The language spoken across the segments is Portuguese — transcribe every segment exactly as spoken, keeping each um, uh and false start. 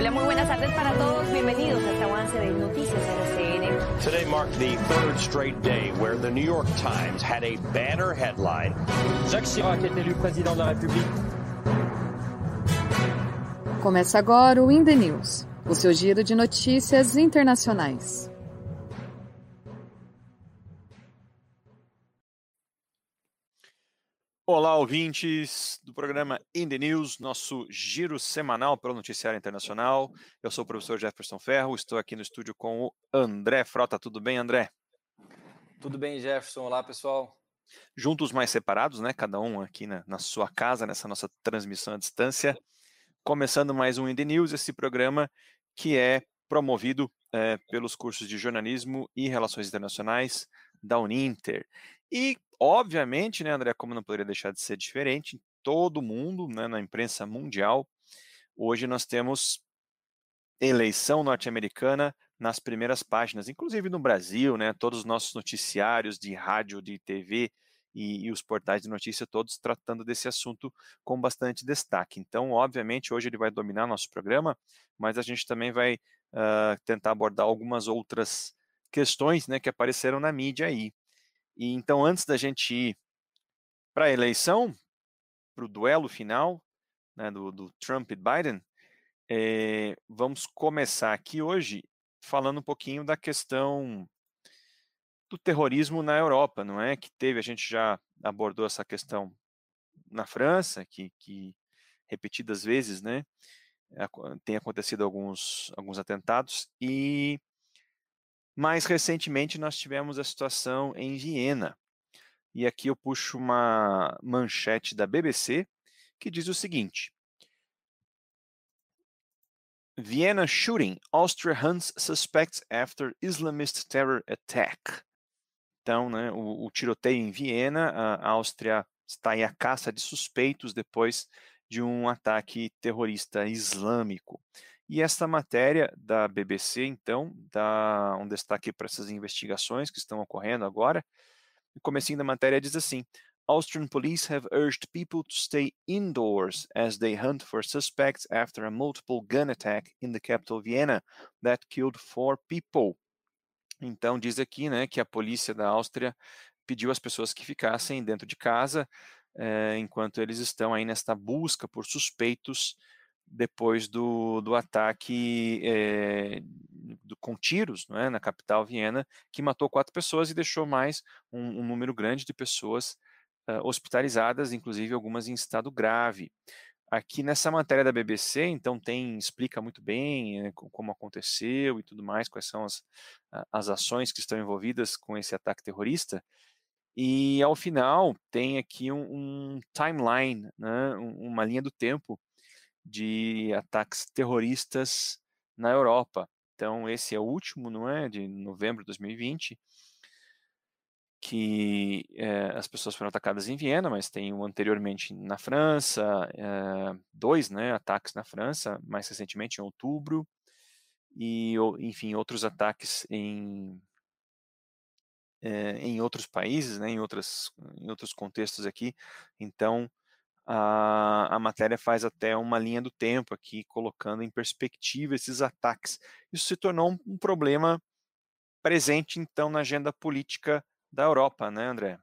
Hola, muy buenas tardes para todos. Bienvenidos a este avance de Noticias R C N. Today marked the third straight day where the New York Times had a banner headline. Jacques Chirac est élu président de la République. Começa agora o In The News, o seu giro de notícias internacionais. Olá, ouvintes do programa In The News, nosso giro semanal pelo noticiário internacional. Eu sou o professor Jefferson Ferro, estou aqui no estúdio com o André Frota. Tudo bem, André? Tudo bem, Jefferson. Olá, pessoal. Juntos, mais separados, né? Cada um aqui na, na sua casa, nessa nossa transmissão à distância. Começando mais um In The News, esse programa que é promovido é, pelos cursos de jornalismo e relações internacionais da Uninter. E, obviamente, né, André, como não poderia deixar de ser diferente, todo mundo, né, na imprensa mundial, hoje nós temos eleição norte-americana nas primeiras páginas, inclusive no Brasil, né, todos os nossos noticiários de rádio, de T V e, e os portais de notícia, todos tratando desse assunto com bastante destaque. Então, obviamente, hoje ele vai dominar nosso programa, mas a gente também vai uh, tentar abordar algumas outras questões, né, que apareceram na mídia aí. E então, antes da gente ir para a eleição, para o duelo final, né, do, do Trump e Biden, é, vamos começar aqui hoje falando um pouquinho da questão do terrorismo na Europa, não é? Que teve, a gente já abordou essa questão na França, que, que repetidas vezes, né, tem acontecido alguns, alguns atentados, e mais recentemente nós tivemos a situação em Viena. E aqui eu puxo uma manchete da B B C que diz o seguinte: Vienna shooting, Austria hunts suspects after Islamist terror attack. Então, né, o, o tiroteio em Viena, a Áustria está aí à caça de suspeitos depois de um ataque terrorista islâmico. E esta matéria da B B C, então, dá um destaque para essas investigações que estão ocorrendo agora. O comecinho da matéria diz assim: Austrian police have urged people to stay indoors as they hunt for suspects after a multiple gun attack in the capital Vienna that killed four people. Então diz aqui, né, que a polícia da Áustria pediu às pessoas que ficassem dentro de casa eh, enquanto eles estão aí nesta busca por suspeitos depois do, do ataque é, do, com tiros, não é, na capital Viena, que matou quatro pessoas e deixou mais um, um número grande de pessoas uh, hospitalizadas, inclusive algumas em estado grave. Aqui nessa matéria da B B C, então, tem, explica muito bem né, como aconteceu e tudo mais, quais são as, as ações que estão envolvidas com esse ataque terrorista. E, ao final, tem aqui um, um timeline, né, uma linha do tempo de ataques terroristas na Europa. Então, esse é o último, não é? De novembro de dois mil e vinte, que é, as pessoas foram atacadas em Viena, mas tem um anteriormente na França, é, dois né, ataques na França, mais recentemente em outubro, e, enfim, outros ataques em, é, em outros países, né, em, outras, em outros contextos aqui. Então, A, a matéria faz até uma linha do tempo aqui, colocando em perspectiva esses ataques. Isso se tornou um, um problema presente, então, na agenda política da Europa, né, André?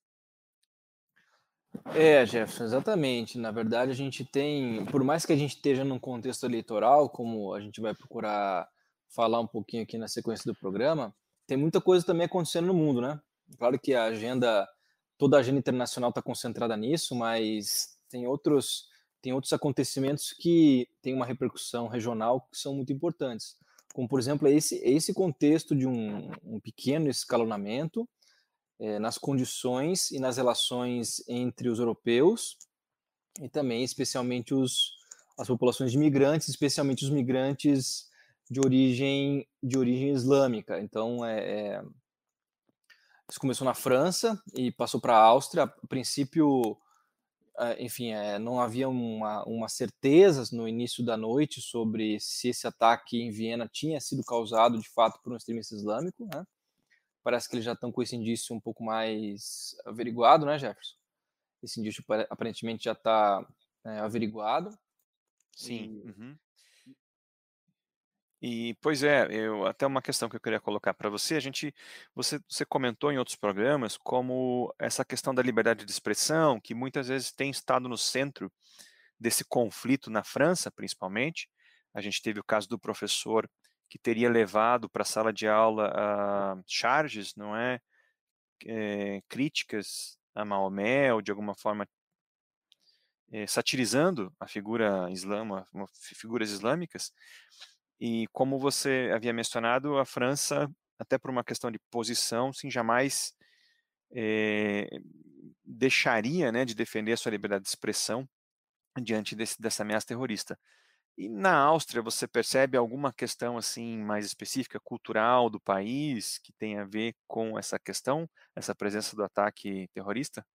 É, Jefferson, exatamente. Na verdade, a gente tem, por mais que a gente esteja num contexto eleitoral, como a gente vai procurar falar um pouquinho aqui na sequência do programa, tem muita coisa também acontecendo no mundo, né? Claro que a agenda, toda a agenda internacional está concentrada nisso, mas tem outros, tem outros acontecimentos que têm uma repercussão regional que são muito importantes. Como, por exemplo, esse, esse contexto de um, um pequeno escalonamento é, nas condições e nas relações entre os europeus e também, especialmente, os, as populações de migrantes, especialmente os migrantes de origem, de origem islâmica. Então, é, é, isso começou na França e passou para a Áustria. A princípio, enfim, é, não havia uma, uma certeza no início da noite sobre se esse ataque em Viena tinha sido causado, de fato, por um extremista islâmico, né? Parece que eles já estão com esse indício um pouco mais averiguado, né, Jefferson? Esse indício aparentemente já está é, averiguado. Sim. E... Uhum. E, pois é, eu, até uma questão que eu queria colocar para você, a gente, você, você comentou em outros programas como essa questão da liberdade de expressão, que muitas vezes tem estado no centro desse conflito na França, principalmente. A gente teve o caso do professor que teria levado para a sala de aula uh, charges, não é? é, críticas a Maomé, ou de alguma forma é, satirizando a figura islama, figuras islâmicas. E como você havia mencionado, a França, até por uma questão de posição, sim, jamais é, deixaria, né, de defender a sua liberdade de expressão diante desse, dessa ameaça terrorista. E na Áustria, você percebe alguma questão assim mais específica, cultural do país, que tem a ver com essa questão, essa presença do ataque terrorista?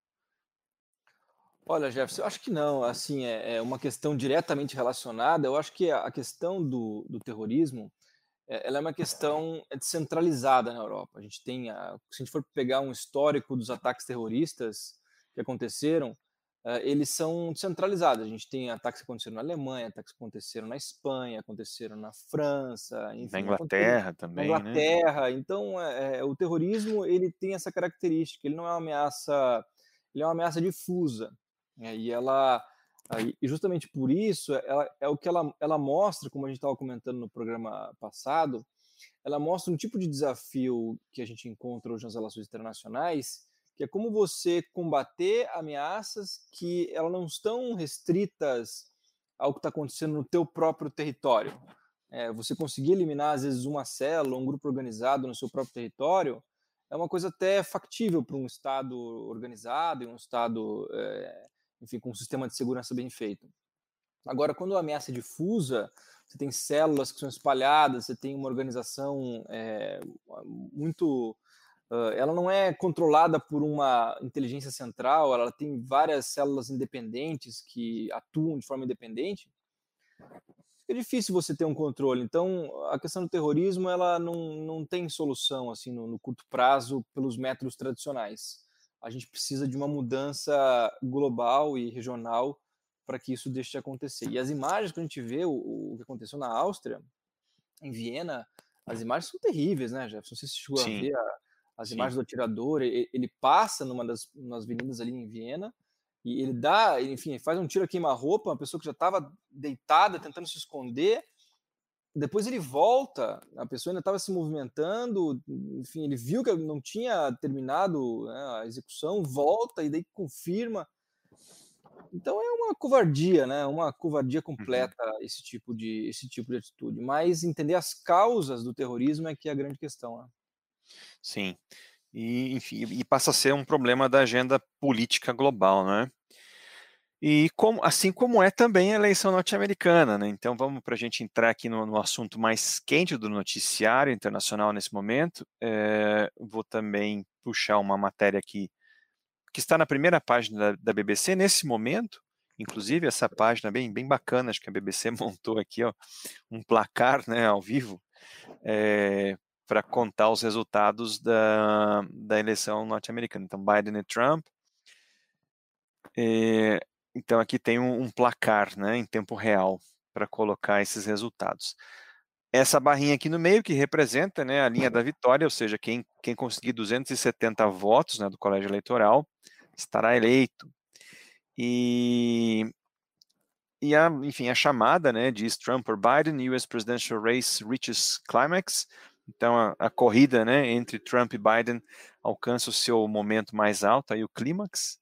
Olha, Jefferson, eu acho que não. Assim, é, é uma questão diretamente relacionada. Eu acho que a, a questão do, do terrorismo, é, ela é uma questão descentralizada na Europa. A gente tem, a, se a gente for pegar um histórico dos ataques terroristas que aconteceram, Uh, eles são descentralizados. A gente tem ataques que aconteceram na Alemanha, ataques que aconteceram na Espanha, aconteceram na França, enfim, na Inglaterra também, na Inglaterra. Né? Então, é, o terrorismo ele tem essa característica. Ele não é uma ameaça, ele é uma ameaça difusa. Né? E ela, e justamente por isso, ela, é o que ela, ela mostra, como a gente estava comentando no programa passado, ela mostra um tipo de desafio que a gente encontra hoje nas relações internacionais, que é como você combater ameaças que elas não estão restritas ao que está acontecendo no teu próprio território. É, você conseguir eliminar, às vezes, uma célula, um grupo organizado no seu próprio território, é uma coisa até factível para um Estado organizado e um Estado, é, enfim, com um sistema de segurança bem feito. Agora, quando a ameaça é difusa, você tem células que são espalhadas, você tem uma organização é, muito... Uh, ela não é controlada por uma inteligência central, ela tem várias células independentes que atuam de forma independente. É difícil você ter um controle. Então, a questão do terrorismo, ela não, não tem solução assim no, no curto prazo pelos métodos tradicionais. A gente precisa de uma mudança global e regional para que isso deixe de acontecer. E as imagens que a gente vê, o, o que aconteceu na Áustria, em Viena, as imagens são terríveis, né, Jefferson? Não sei se você chegou Sim. a ver a, as Sim. imagens do atirador. Ele, ele passa numa das nas avenidas ali em Viena e ele dá, enfim, faz um tiro a queima-roupa, uma pessoa que já estava deitada, tentando se esconder. Depois ele volta, a pessoa ainda estava se movimentando, enfim, ele viu que não tinha terminado, né, a execução, volta e daí confirma. Então é uma covardia, né? Uma covardia completa uhum. esse tipo de esse tipo de atitude. Mas entender as causas do terrorismo é que é a grande questão, né? Sim. E, enfim, e passa a ser um problema da agenda política global, né? E como, assim como é também a eleição norte-americana, né? Então vamos para a gente entrar aqui no, no assunto mais quente do noticiário internacional nesse momento. É, vou também puxar uma matéria aqui que está na primeira página da, da B B C nesse momento. Inclusive essa página bem, bem bacana, acho que a B B C montou aqui, ó, um placar, né, ao vivo, é, para contar os resultados da, da eleição norte-americana. Então Biden e Trump. É, então aqui tem um, um placar, né, em tempo real para colocar esses resultados. Essa barrinha aqui no meio que representa, né, a linha da vitória, ou seja, quem, quem conseguir duzentos e setenta votos, né, do colégio eleitoral estará eleito. E, e a, enfim, a chamada, né, diz Trump or Biden, U S presidential race reaches climax. Então a, a corrida, né, entre Trump e Biden alcança o seu momento mais alto, aí o clímax.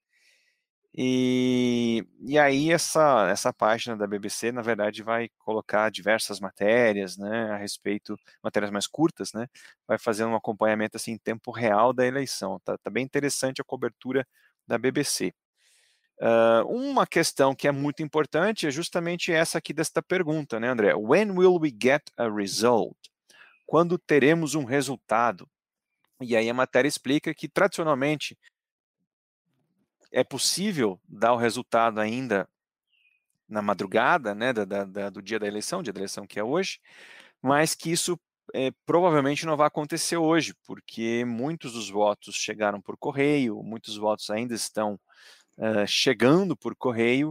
E, e aí essa, essa página da B B C, na verdade, vai colocar diversas matérias, né, a respeito, matérias mais curtas, né, vai fazer um acompanhamento assim, em tempo real da eleição. Tá, tá bem interessante a cobertura da B B C. Uh, uma questão que é muito importante é justamente essa aqui desta pergunta, né, André? When will we get a result? Quando teremos um resultado? E aí a matéria explica que, tradicionalmente, é possível dar o resultado ainda na madrugada, né, da, da, do dia da eleição, dia da eleição que é hoje, mas que isso é, provavelmente não vai acontecer hoje, porque muitos dos votos chegaram por correio, muitos votos ainda estão uh, chegando por correio,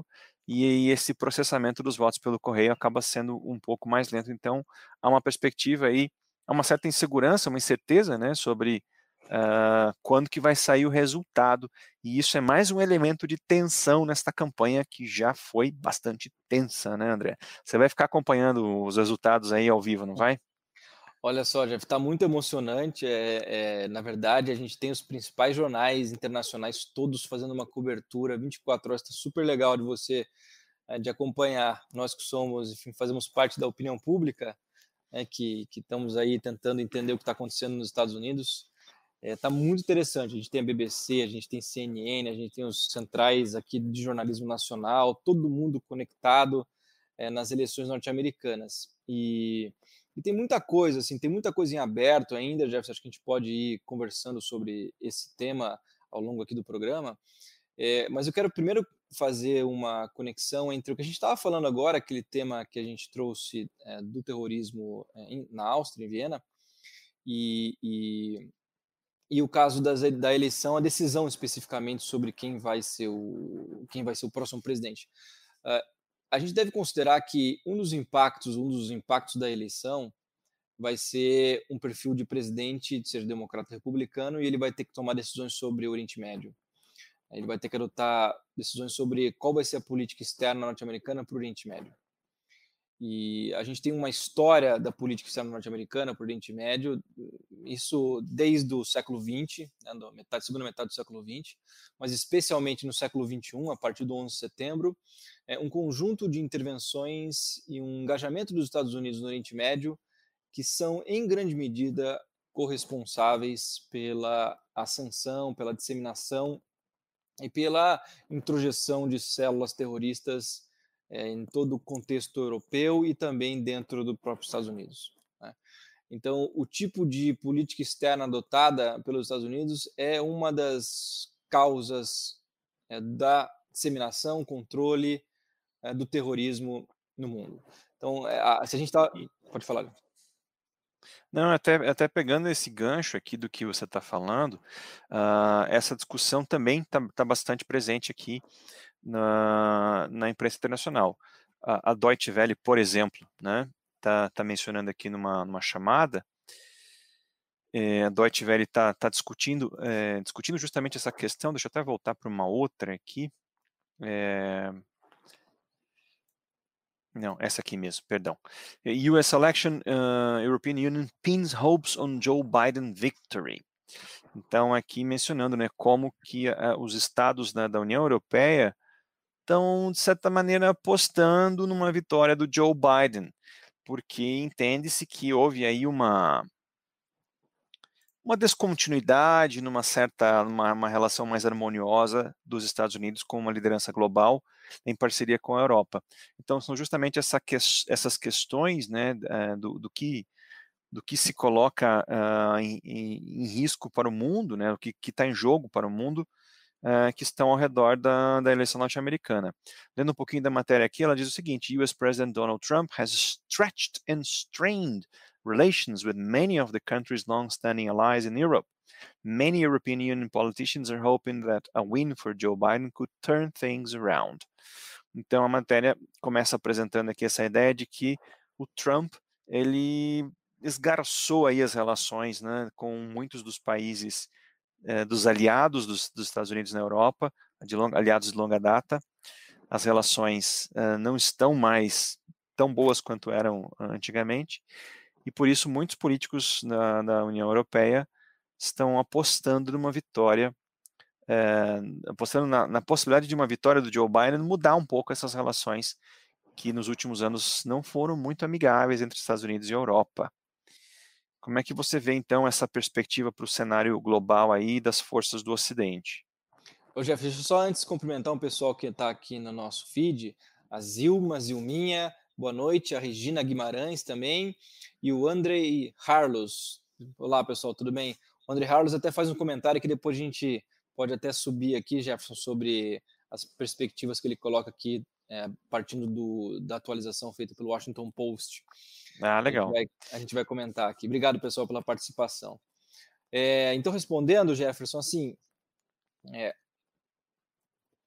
e aí esse processamento dos votos pelo correio acaba sendo um pouco mais lento. Então, há uma perspectiva aí, há uma certa insegurança, uma incerteza, né, sobre uh, quando que vai sair o resultado, e isso é mais um elemento de tensão nesta campanha que já foi bastante tensa, né, André? Você vai ficar acompanhando os resultados aí ao vivo, não vai? Olha só, Jeff, está muito emocionante. É, é, na verdade, a gente tem os principais jornais internacionais todos fazendo uma cobertura vinte e quatro horas. Está super legal de você é, de acompanhar. Nós que somos, enfim, fazemos parte da opinião pública, é, que, que estamos aí tentando entender o que está acontecendo nos Estados Unidos. Está é, muito interessante. A gente tem a B B C, a gente tem C N N, a gente tem os centrais aqui de jornalismo nacional, todo mundo conectado é, nas eleições norte-americanas. E E tem muita coisa, assim, tem muita coisa em aberto ainda, Jefferson, acho que a gente pode ir conversando sobre esse tema ao longo aqui do programa, é, mas eu quero primeiro fazer uma conexão entre o que a gente estava falando agora, aquele tema que a gente trouxe é, do terrorismo é, em, na Áustria, em Viena, e, e, e o caso das, da eleição, a decisão especificamente sobre quem vai ser o, quem vai ser o próximo presidente. Uh, a gente deve considerar que um dos impactos, um dos impactos da eleição vai ser um perfil de presidente, seja democrata ou republicano, e ele vai ter que tomar decisões sobre o Oriente Médio. Ele vai ter que adotar decisões sobre qual vai ser a política externa norte-americana para o Oriente Médio. E a gente tem uma história da política externa norte-americana para o Oriente Médio, isso desde o século vinte, né, da metade, segunda metade do século vinte, mas especialmente no século vinte e um, a partir do onze de setembro, é um conjunto de intervenções e um engajamento dos Estados Unidos no Oriente Médio que são, em grande medida, corresponsáveis pela ascensão, pela disseminação e pela introjeção de células terroristas é, em todo o contexto europeu e também dentro do próprio Estados Unidos. Né? Então, o tipo de política externa adotada pelos Estados Unidos é uma das causas é, da disseminação, controle é, do terrorismo no mundo. Então, é, a, se a gente está... Pode falar. Não, até, até pegando esse gancho aqui do que você está falando, uh, essa discussão também está tá bastante presente aqui na, na imprensa internacional. A, a Deutsche Welle, por exemplo, né, tá, tá mencionando aqui numa, numa chamada, é, a Deutsche Welle está tá discutindo, é, discutindo justamente essa questão. Deixa eu até voltar para uma outra aqui. É, Não, essa aqui mesmo, perdão. U S election, uh, European Union pins hopes on Joe Biden victory. Então, aqui mencionando, né, como que uh, os estados, né, da União Europeia estão, de certa maneira, apostando numa vitória do Joe Biden, porque entende-se que houve aí uma, uma descontinuidade numa certa, uma, uma relação mais harmoniosa dos Estados Unidos com uma liderança global em parceria com a Europa. Então, são justamente essa que, essas questões, né, do, do, que, do que se coloca uh, em, em risco para o mundo, né, o que está em jogo para o mundo, uh, que estão ao redor da, da eleição norte-americana. Lendo um pouquinho da matéria aqui, ela diz o seguinte: U S President Donald Trump has stretched and strained relations with many of the country's long-standing allies in Europe. Many European Union politicians are hoping that a win for Joe Biden could turn things around. Então, a matéria começa apresentando aqui essa ideia de que o Trump, ele esgarçou aí as relações, né, com muitos dos países, eh, dos aliados dos, dos Estados Unidos na Europa, de long, aliados de longa data. As relações eh, não estão mais tão boas quanto eram antigamente, e por isso muitos políticos na, na União Europeia estão apostando numa vitória, é, apostando na, na possibilidade de uma vitória do Joe Biden mudar um pouco essas relações que nos últimos anos não foram muito amigáveis entre Estados Unidos e Europa. Como é que você vê, então, essa perspectiva para o cenário global aí das forças do Ocidente? Ô, Jeff, deixa eu só antes cumprimentar um pessoal que está aqui no nosso feed, a Zilma, Zilminha, boa noite, a Regina Guimarães também, e o Andrei Harlos. Olá, pessoal, tudo bem? O Andrei Harlos até faz um comentário que depois a gente pode até subir aqui, Jefferson, sobre as perspectivas que ele coloca aqui, é, partindo do, da atualização feita pelo Washington Post. Ah, legal. A gente vai, a gente vai comentar aqui. Obrigado, pessoal, pela participação. É, então, respondendo, Jefferson, assim, é,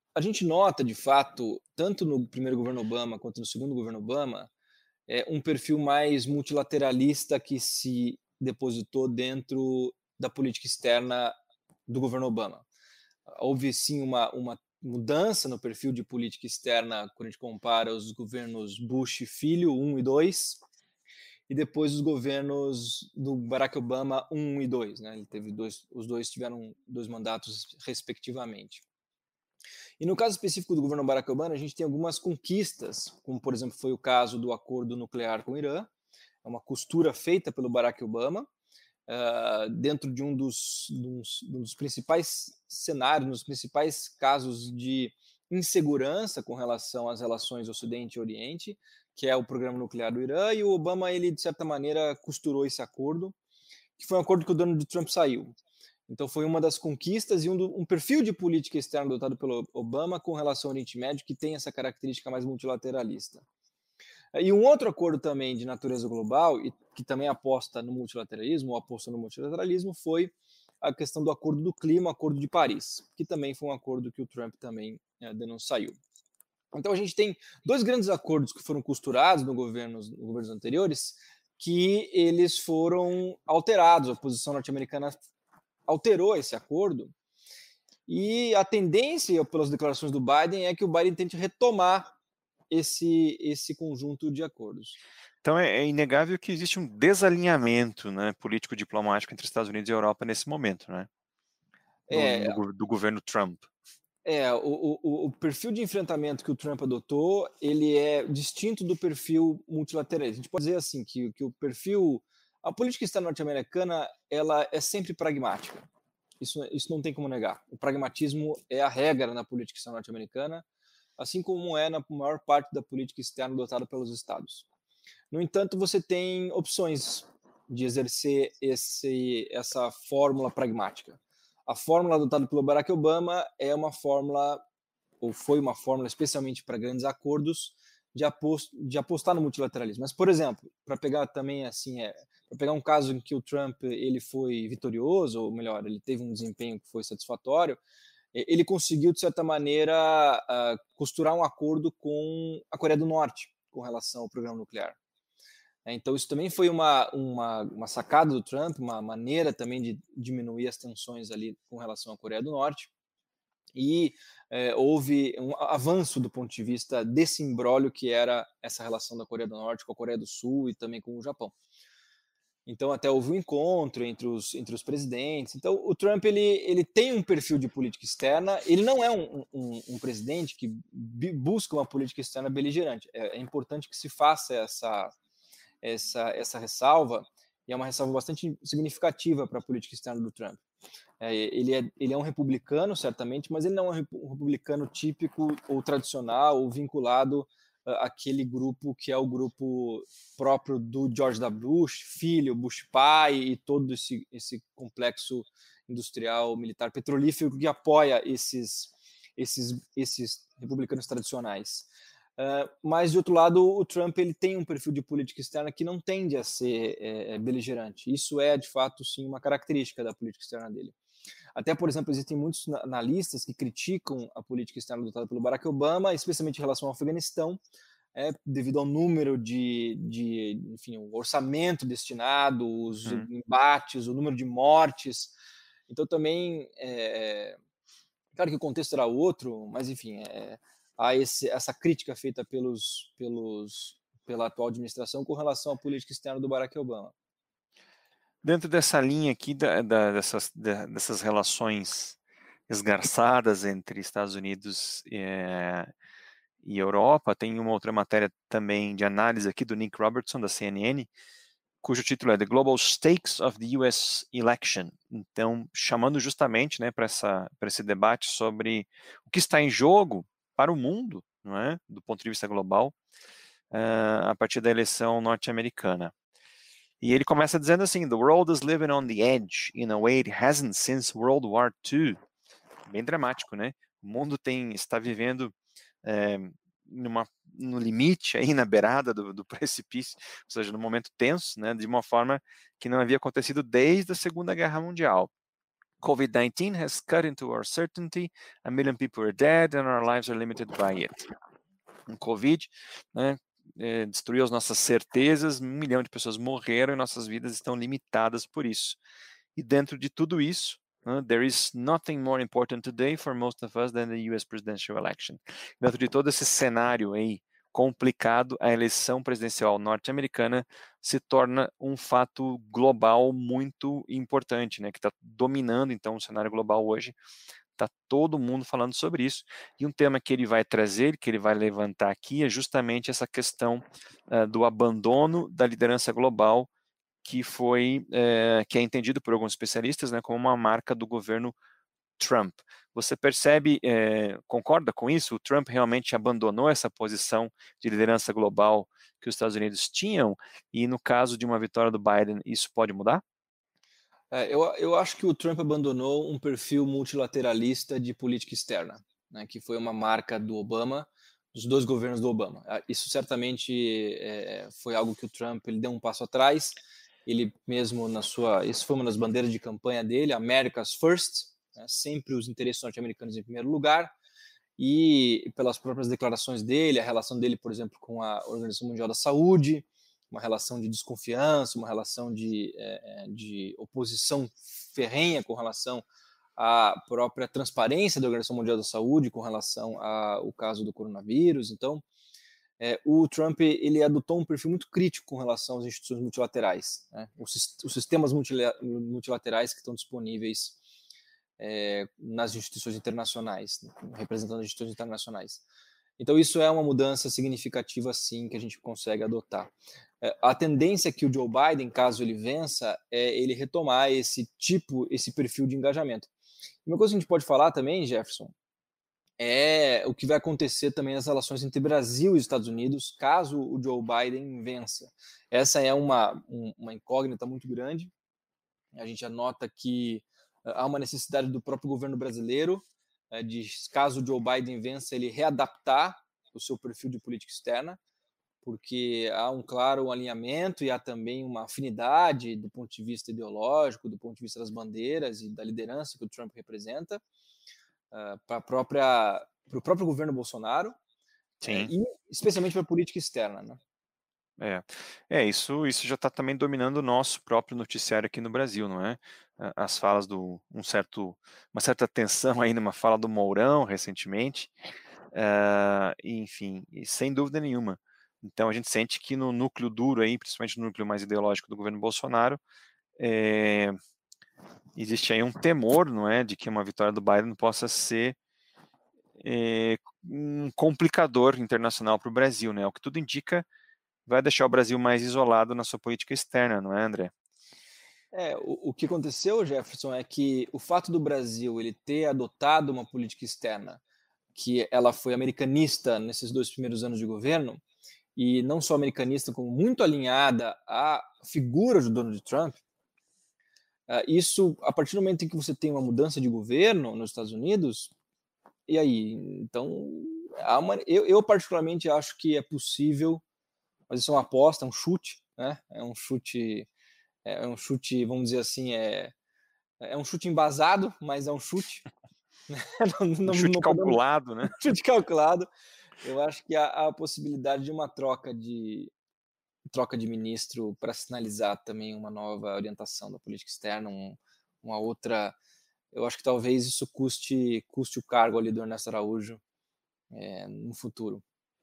a gente nota, de fato, tanto no primeiro governo Obama quanto no segundo governo Obama, é, um perfil mais multilateralista que se depositou dentro da política externa do governo Obama. Houve, sim, uma, uma mudança no perfil de política externa quando a gente compara os governos Bush filho, um e dois, e depois os governos do Barack Obama um e dois. Né? Ele teve dois, os dois tiveram dois mandatos, respectivamente. E no caso específico do governo Barack Obama, a gente tem algumas conquistas, como, por exemplo, foi o caso do acordo nuclear com o Irã. É uma costura feita pelo Barack Obama, uh, dentro de um dos, dos, dos principais cenários, nos principais casos de insegurança com relação às relações Ocidente e Oriente, que é o programa nuclear do Irã, e o Obama, ele, de certa maneira, costurou esse acordo, que foi um acordo que o Donald Trump saiu. Então foi uma das conquistas e um, do, um perfil de política externa adotado pelo Obama com relação ao Oriente Médio que tem essa característica mais multilateralista. E um outro acordo também de natureza global, e que também aposta no multilateralismo, ou aposta no multilateralismo, foi a questão do acordo do clima, o acordo de Paris, que também foi um acordo que o Trump também é, não saiu. Então a gente tem dois grandes acordos que foram costurados no governos, nos governos anteriores, que eles foram alterados, a posição norte-americana alterou esse acordo, e a tendência, pelas declarações do Biden, é que o Biden tente retomar esse, esse conjunto de acordos. Então é, é inegável que existe um desalinhamento, né, político-diplomático entre Estados Unidos e Europa nesse momento, né, no, é, no, do governo Trump. É, o, o, o perfil de enfrentamento que o Trump adotou, ele é distinto do perfil multilateralista. A gente pode dizer assim, que, que o perfil... A política externa norte-americana, ela é sempre pragmática. Isso, isso não tem como negar. O pragmatismo é a regra na política externa norte-americana, assim como é na maior parte da política externa adotada pelos estados. No entanto, você tem opções de exercer esse, essa fórmula pragmática. A fórmula adotada pelo Barack Obama é uma fórmula, ou foi uma fórmula especialmente para grandes acordos, de, apost, de apostar no multilateralismo. Mas, por exemplo, para pegar também assim, é, para pegar um caso em que o Trump ele foi vitorioso, ou melhor, ele teve um desempenho que foi satisfatório, ele conseguiu, de certa maneira, uh, costurar um acordo com a Coreia do Norte com relação ao programa nuclear. Então, isso também foi uma, uma, uma sacada do Trump, uma maneira também de diminuir as tensões ali com relação à Coreia do Norte. E é, houve um avanço do ponto de vista desse imbróglio que era essa relação da Coreia do Norte com a Coreia do Sul e também com o Japão. Então, até houve um encontro entre os, entre os presidentes. Então, o Trump ele, ele tem um perfil de política externa. Ele não é um, um, um presidente que busca uma política externa beligerante. É, é importante que se faça essa... Essa, essa ressalva, e é uma ressalva bastante significativa para a política externa do Trump. É, ele, é, ele é um republicano, certamente, mas ele não é um republicano típico ou tradicional ou vinculado uh, àquele grupo que é o grupo próprio do George W. Bush, filho, Bush pai e todo esse, esse complexo industrial, militar, petrolífero que apoia esses, esses, esses republicanos tradicionais. Uh, mas, de outro lado, o Trump ele tem um perfil de política externa que não tende a ser é, beligerante. Isso é, de fato, sim, uma característica da política externa dele. Até, por exemplo, existem muitos analistas que criticam a política externa adotada pelo Barack Obama, especialmente em relação ao Afeganistão, é, devido ao número de, de enfim, o orçamento destinado, os hum. embates, o número de mortes. Então, também, é, claro que o contexto era outro, mas, enfim, é, há esse, essa crítica feita pelos, pelos, pela atual administração com relação à política externa do Barack Obama. Dentro dessa linha aqui, da, da, dessas, da, dessas relações esgarçadas entre Estados Unidos é, e Europa, tem uma outra matéria também de análise aqui do Nick Robertson, da C N N, cujo título é The Global Stakes of the U S Election. Então, chamando justamente, né, para esse debate sobre o que está em jogo para o mundo, não é? Do ponto de vista global, uh, a partir da eleição norte-americana. E ele começa dizendo assim: The world is living on the edge in a way it hasn't since World War Two. Bem dramático, né? O mundo tem, está vivendo é, numa, no limite, aí na beirada do, do precipício, ou seja, num momento tenso, né? De uma forma que não havia acontecido desde a Segunda Guerra Mundial. COVID nineteen has cut into our certainty, a million people are dead and our lives are limited by it. O Covid, né, é, destruiu as nossas certezas, um milhão de pessoas morreram e nossas vidas estão limitadas por isso. E dentro de tudo isso, uh, there is nothing more important today for most of us than the U S presidential election. Dentro de todo esse cenário aí complicado, a eleição presidencial norte-americana se torna um fato global muito importante, né, que está dominando então o cenário global hoje. Está todo mundo falando sobre isso. E um tema que ele vai trazer, que ele vai levantar aqui, é justamente essa questão uh, do abandono da liderança global, que foi, é, que é entendido por alguns especialistas, né, como uma marca do governo Trump. Você percebe, é, concorda com isso? O Trump realmente abandonou essa posição de liderança global que os Estados Unidos tinham? E no caso de uma vitória do Biden, isso pode mudar? É, eu, eu acho que o Trump abandonou um perfil multilateralista de política externa, né, que foi uma marca do Obama, dos dois governos do Obama. Isso certamente é, foi algo que o Trump ele deu um passo atrás. Ele mesmo na sua, isso foi uma das bandeiras de campanha dele, America's First, né, sempre os interesses norte-americanos em primeiro lugar, e pelas próprias declarações dele, a relação dele, por exemplo, com a Organização Mundial da Saúde, uma relação de desconfiança, uma relação de, é, de oposição ferrenha com relação à própria transparência da Organização Mundial da Saúde, com relação ao caso do coronavírus. Então, É, o Trump ele adotou um perfil muito crítico com relação às instituições multilaterais, né? os, os sistemas multilaterais que estão disponíveis é, nas instituições internacionais, né? Representando as instituições internacionais. Então isso é uma mudança significativa, sim, que a gente consegue adotar. É, a tendência que o Joe Biden, caso ele vença, é ele retomar esse tipo, esse perfil de engajamento. Uma coisa que a gente pode falar também, Jefferson, é o que vai acontecer também nas relações entre Brasil e Estados Unidos, caso o Joe Biden vença. Essa é uma, uma incógnita muito grande. A gente anota que há uma necessidade do próprio governo brasileiro de, caso o Joe Biden vença, ele readaptar o seu perfil de política externa, porque há um claro alinhamento e há também uma afinidade do ponto de vista ideológico, do ponto de vista das bandeiras e da liderança que o Trump representa, Uh, para própria para o próprio governo Bolsonaro, é, e especialmente para a política externa, né? É, é isso, isso já está também dominando o nosso próprio noticiário aqui no Brasil, não é? As falas do um certo, uma certa tensão aí numa fala do Mourão recentemente, uh, enfim, e sem dúvida nenhuma. Então a gente sente que no núcleo duro aí, principalmente no núcleo mais ideológico do governo Bolsonaro, é, existe aí um temor, não é, de que uma vitória do Biden possa ser é, um complicador internacional para o Brasil, né? O que tudo indica vai deixar o Brasil mais isolado na sua política externa, não é, André? É, o, o que aconteceu, Jefferson, é que o fato do Brasil ele ter adotado uma política externa que ela foi americanista nesses dois primeiros anos de governo, e não só americanista, como muito alinhada à figura do Donald Trump, Uh, isso, a partir do momento em que você tem uma mudança de governo nos Estados Unidos, e aí? Então, há uma, eu, eu particularmente acho que é possível, mas isso é uma aposta, é um chute, né? É um chute, é um chute, vamos dizer assim, é, é um chute embasado, mas é um chute. não, não, um chute não calculado, podemos, né? Um chute calculado. Eu acho que há a possibilidade de uma troca de troca de ministro para sinalizar também uma nova orientação da política externa, um, uma outra. Eu acho que talvez isso custe, custe o cargo ali do Ernesto Araújo é, no futuro.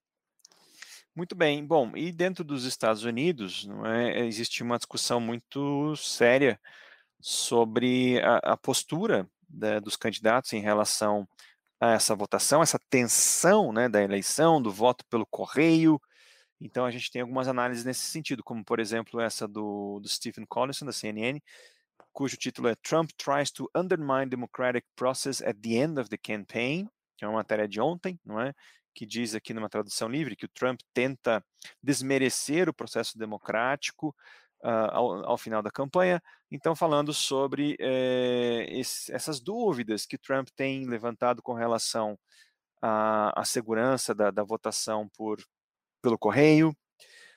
Muito bem. Bom, e dentro dos Estados Unidos, não é, existe uma discussão muito séria sobre a, a postura da, dos candidatos em relação a essa votação, essa tensão, né, da eleição, do voto pelo correio. Então a gente tem algumas análises nesse sentido, como por exemplo essa do, do Stephen Collison, da C N N, cujo título é Trump tries to undermine democratic process at the end of the campaign, que é uma matéria de ontem, não é? Que diz aqui numa tradução livre que o Trump tenta desmerecer o processo democrático uh, ao, ao final da campanha. Então falando sobre eh, esse, essas dúvidas que Trump tem levantado com relação à, à segurança da, da votação por pelo correio,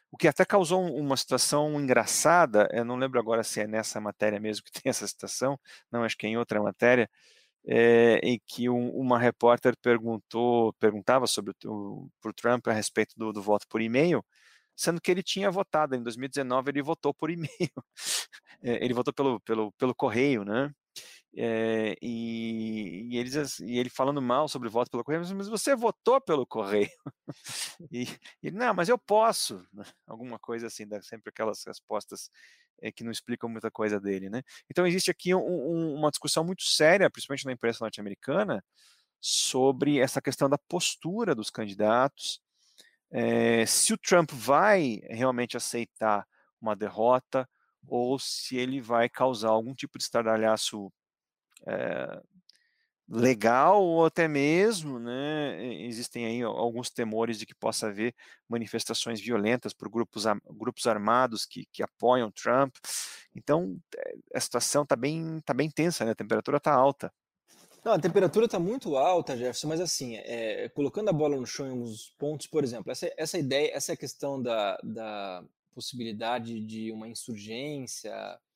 o que até causou um, uma situação engraçada, eu não lembro agora se é nessa matéria mesmo que tem essa situação, não, acho que é em outra matéria, é, em que um, uma repórter perguntou, perguntava sobre o para o Trump a respeito do, do voto por e-mail, sendo que ele tinha votado, em dois mil e dezenove ele votou por e-mail, é, ele votou pelo, pelo, pelo correio, né? É, e, e, eles, e ele falando mal sobre o voto pelo correio, mas você votou pelo correio. E ele, não, mas eu posso, né? Alguma coisa assim, dá sempre aquelas respostas é, que não explicam muita coisa dele, né? Então existe aqui um, um, uma discussão muito séria, principalmente na imprensa norte-americana, sobre essa questão da postura dos candidatos, é, se o Trump vai realmente aceitar uma derrota ou se ele vai causar algum tipo de estardalhaço é, legal ou até mesmo, né, existem aí alguns temores de que possa haver manifestações violentas por grupos, grupos armados que, que apoiam Trump. Então, a situação está bem, tá bem tensa, né? A temperatura está alta. Não, a temperatura está muito alta, Jefferson, mas assim, é, colocando a bola no chão em alguns pontos, por exemplo, essa, essa ideia, essa questão da, da possibilidade de uma insurgência,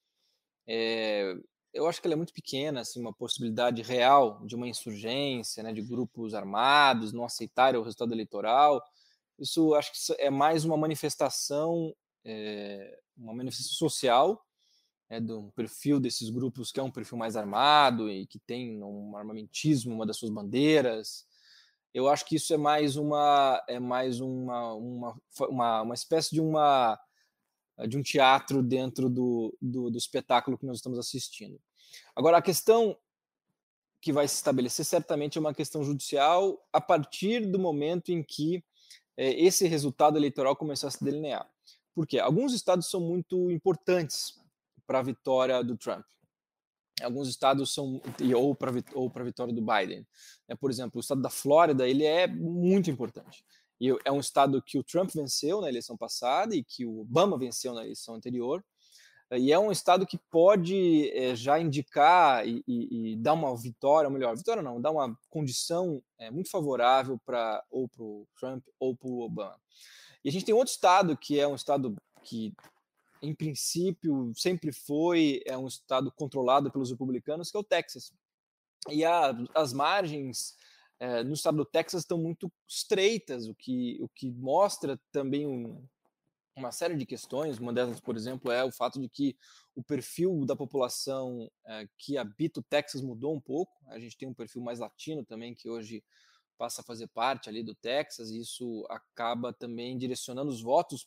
é, eu acho que ela é muito pequena, assim, uma possibilidade real de uma insurgência, né, de grupos armados não aceitarem o resultado eleitoral. Isso acho que é mais uma manifestação, é, uma manifestação social, é, do perfil desses grupos, que é um perfil mais armado e que tem um armamentismo, uma das suas bandeiras. Eu acho que isso é mais uma, é mais uma, uma, uma, uma espécie de uma de um teatro dentro do, do, do espetáculo que nós estamos assistindo. Agora, a questão que vai se estabelecer certamente é uma questão judicial a partir do momento em que é, esse resultado eleitoral começar a se delinear. Por quê? Alguns estados são muito importantes para a vitória do Trump. Alguns estados são, ou para ou para a vitória do Biden. É, por exemplo, o estado da Flórida, ele é muito importante. E é um estado que o Trump venceu na eleição passada e que o Obama venceu na eleição anterior. E é um estado que pode é, já indicar e, e, e dar uma vitória, ou melhor, vitória não, dar uma condição é, muito favorável para ou para o Trump ou para o Obama. E a gente tem outro estado que é um estado que, em princípio, sempre foi é um estado controlado pelos republicanos, que é o Texas. E a, as margens é, no estado do Texas estão muito estreitas, o que, o que mostra também um, uma série de questões. Uma delas, por exemplo, é o fato de que o perfil da população é, que habita o Texas mudou um pouco. A gente tem um perfil mais latino também, que hoje passa a fazer parte ali do Texas, e isso acaba também direcionando os votos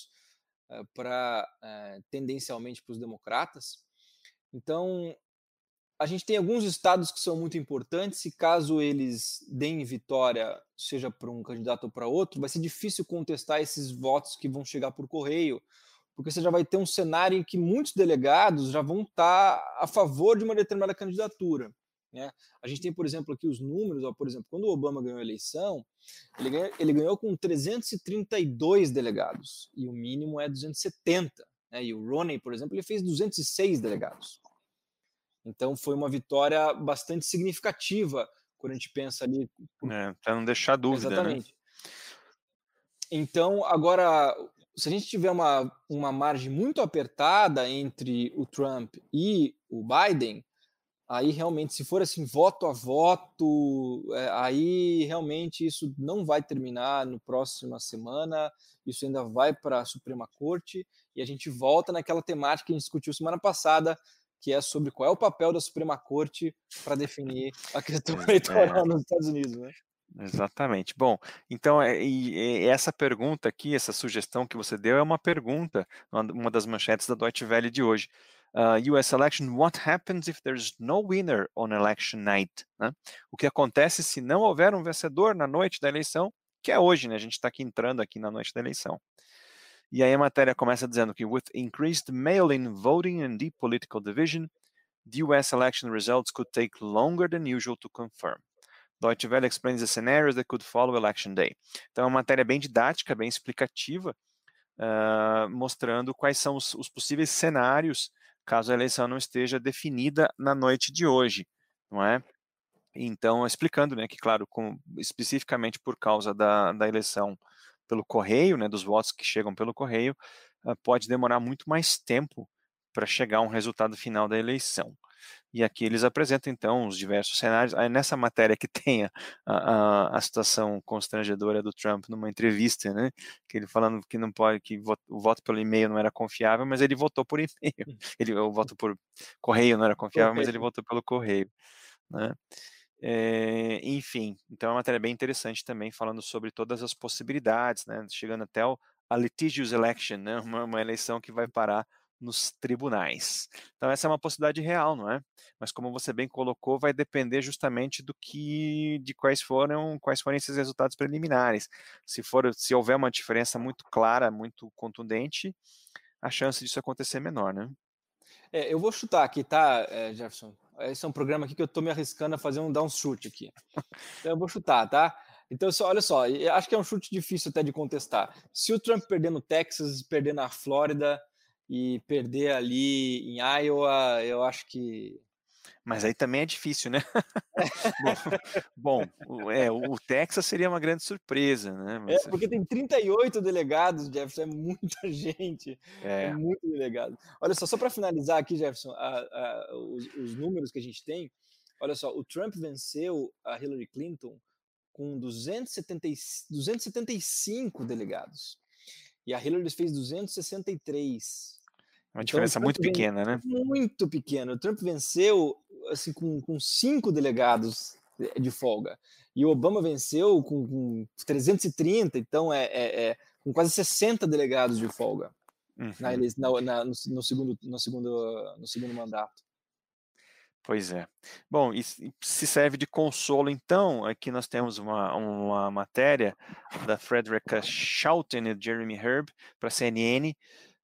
para é, tendencialmente para os democratas. Então, a gente tem alguns estados que são muito importantes, e caso eles deem vitória, seja para um candidato ou para outro, vai ser difícil contestar esses votos que vão chegar por correio, porque você já vai ter um cenário em que muitos delegados já vão estar a favor de uma determinada candidatura, né? A gente tem, por exemplo, aqui os números, ó, por exemplo, quando o Obama ganhou a eleição, ele ganhou, ele ganhou com trezentos e trinta e dois delegados, e o mínimo é duzentos e setenta, né? E o Romney, por exemplo, ele fez duzentos e seis delegados. Então foi uma vitória bastante significativa quando a gente pensa ali. É, para não deixar dúvida, exatamente, né? Então, agora, se a gente tiver uma, uma margem muito apertada entre o Trump e o Biden, aí realmente, se for assim, voto a voto, é, aí realmente isso não vai terminar no próxima semana, isso ainda vai para a Suprema Corte, e a gente volta naquela temática que a gente discutiu semana passada, que é sobre qual é o papel da Suprema Corte para definir a questão eleitoral é. nos Estados Unidos, né? Exatamente. Bom, então e, e essa pergunta aqui, essa sugestão que você deu é uma pergunta, uma das manchetes da Deutsche Welle de hoje. Uh, U S election, what happens if there's no winner on election night? Né? O que acontece se não houver um vencedor na noite da eleição, que é hoje, né? A gente está aqui entrando aqui na noite da eleição. E aí a matéria começa dizendo que with increased mail-in voting and deep political division, the U S election results could take longer than usual to confirm. Deutsche Welle explains the scenarios that could follow election day. Então é uma matéria bem didática, bem explicativa, uh, mostrando quais são os, os possíveis cenários caso a eleição não esteja definida na noite de hoje, não é? Então, explicando, né, que claro, com, especificamente por causa da, da eleição pelo correio, né, dos votos que chegam pelo correio, uh, pode demorar muito mais tempo para chegar a um resultado final da eleição. E aqui eles apresentam, então, os diversos cenários. Aí, nessa matéria que tem a, a, a situação constrangedora do Trump numa entrevista, né, que ele falando que não pode, que o voto pelo e-mail não era confiável, mas ele votou por e-mail. Ele, o voto por correio não era confiável, correio. Mas ele votou pelo correio, né? É, enfim, então é uma matéria bem interessante também, falando sobre todas as possibilidades, né, chegando até o, a litigious election, né, uma, uma eleição que vai parar nos tribunais. Então essa é uma possibilidade real, não é? Mas como você bem colocou, vai depender justamente do que, de quais foram, quais foram esses resultados preliminares. Se for, se houver uma diferença muito clara, muito contundente, a chance disso acontecer é menor, né? É, eu vou chutar aqui, tá, Jefferson? Esse é um programa aqui que eu tô me arriscando a fazer um dar um chute aqui. Então eu vou chutar, tá? Então, só, olha só, acho que é um chute difícil até de contestar. Se o Trump perder no Texas, perder na Flórida e perder ali em Iowa, eu acho que... Mas aí também é difícil, né? bom, bom é, o Texas seria uma grande surpresa, né? Mas... É, porque tem trinta e oito delegados, Jefferson, é muita gente, é, é muito delegado. Olha só, só para finalizar aqui, Jefferson, a, a, os, os números que a gente tem, olha só, o Trump venceu a Hillary Clinton com duzentos e setenta e cinco delegados, e a Hillary fez duzentos e sessenta e três. Uma diferença então, muito pequena, né? Muito pequena. O Trump venceu assim, com, com cinco delegados de folga. E o Obama venceu com, com trezentos e trinta, então é, é, é com quase sessenta delegados de folga uhum. na, na, na, no, no, segundo, no, segundo, no segundo mandato. Pois é. Bom, e se serve de consolo, então, aqui nós temos uma, uma matéria da Frederica Schouten e Jeremy Herb para a C N N,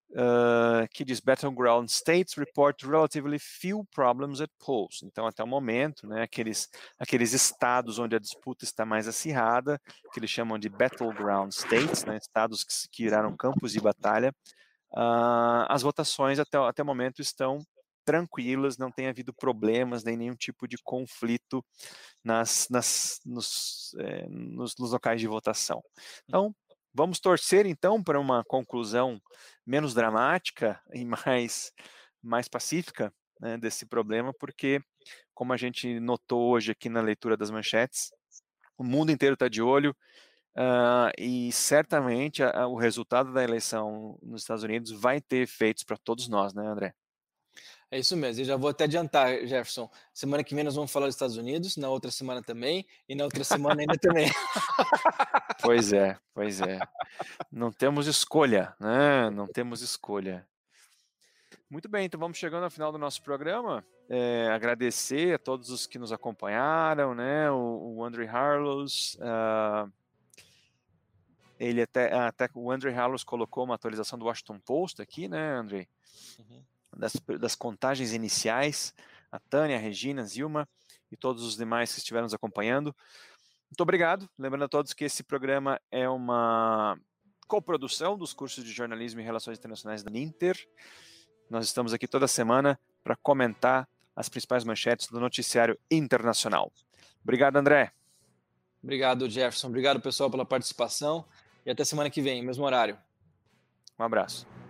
Uh, que diz Battleground States report relatively few problems at polls. Então, até o momento, né, aqueles, aqueles estados onde a disputa está mais acirrada, que eles chamam de Battleground States, né, estados que, que viraram campos de batalha, uh, as votações até, até o momento estão tranquilas, não tem havido problemas, nem nenhum tipo de conflito nas, nas, nos, é, nos, nos locais de votação. Então, vamos torcer, então, para uma conclusão menos dramática e mais, mais pacífica, né, desse problema, porque, como a gente notou hoje aqui na leitura das manchetes, o mundo inteiro está de olho uh, e certamente a, a, o resultado da eleição nos Estados Unidos vai ter efeitos para todos nós, né, André? É isso mesmo, eu já vou até adiantar, Jefferson. Semana que vem nós vamos falar dos Estados Unidos, na outra semana também, e na outra semana ainda também. Pois é, pois é. Não temos escolha, né? Não temos escolha. Muito bem, então vamos chegando ao final do nosso programa. É, agradecer a todos os que nos acompanharam, né? O, o André Harlows, uh, ele até, até o André Harlows colocou uma atualização do Washington Post aqui, né, André? Uhum. Das, das contagens iniciais, a Tânia, a Regina, a Zilma e todos os demais que estiveram nos acompanhando. Muito obrigado. Lembrando a todos que esse programa é uma coprodução dos cursos de Jornalismo e Relações Internacionais da Ninter. Nós estamos aqui toda semana para comentar as principais manchetes do noticiário internacional. Obrigado, André. Obrigado, Jefferson. Obrigado, pessoal, pela participação. E até semana que vem, mesmo horário. Um abraço.